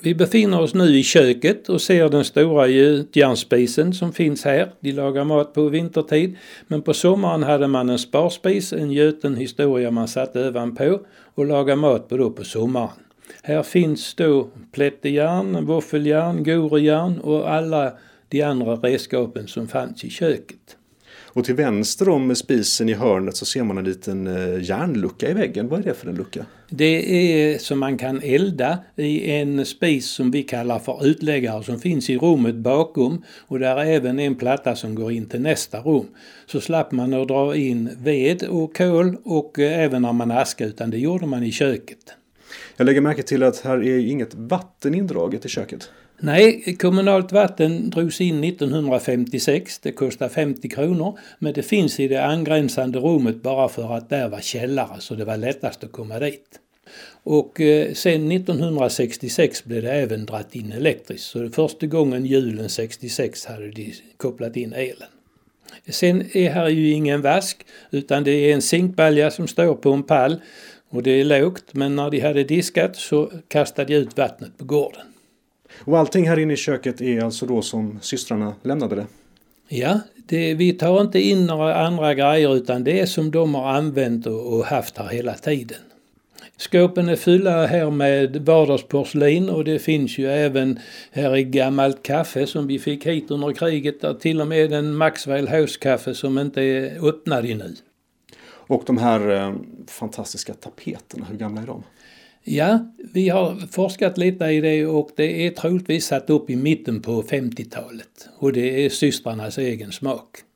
Vi befinner oss nu i köket och ser den stora gjutjärnsspisen som finns här. De lagar mat på vintertid, men på sommaren hade man en sparspis, en gjuten historia man satt ovanpå och lagar mat på då på sommaren. Här finns då plättejärn, våffeljärn, gorejärn och alla de andra redskapen som fanns i köket. Och till vänster om spisen i hörnet så ser man en liten järnlucka i väggen. Vad är det för en lucka? Det är som man kan elda i en spis som vi kallar för utläggare som finns i rummet bakom, och där är även en platta som går in till nästa rum. Så slapp man att dra in ved och kol och även när man askade, utan det gjorde man i köket. Jag lägger märke till att här är inget vatten indraget i köket. Nej, kommunalt vatten drogs in 1956, det kostar 50 kronor, men det finns i det angränsande rummet bara för att där var källare så det var lättast att komma dit. Och sen 1966 blev det även dratt in elektriskt, så första gången julen 66 hade de kopplat in elen. Sen är här ju ingen vask utan det är en zinkbalja som står på en pall och det är lågt, men när de hade diskat så kastade de ut vattnet på gården. Och allting här inne i köket är alltså då som systrarna lämnade det? Ja, vi tar inte in några andra grejer utan det är som de har använt och haft här hela tiden. Skåpen är fyllda här med vardagsporslin och det finns ju även här i gammalt kaffe som vi fick hit under kriget. Där till och med en Maxwell House-kaffe som inte är öppnad ännu. Och de här fantastiska tapeterna, hur gamla är de? Ja, vi har forskat lite i det och det är troligtvis satt upp i mitten på 50-talet. Och det är systrarnas egen smak.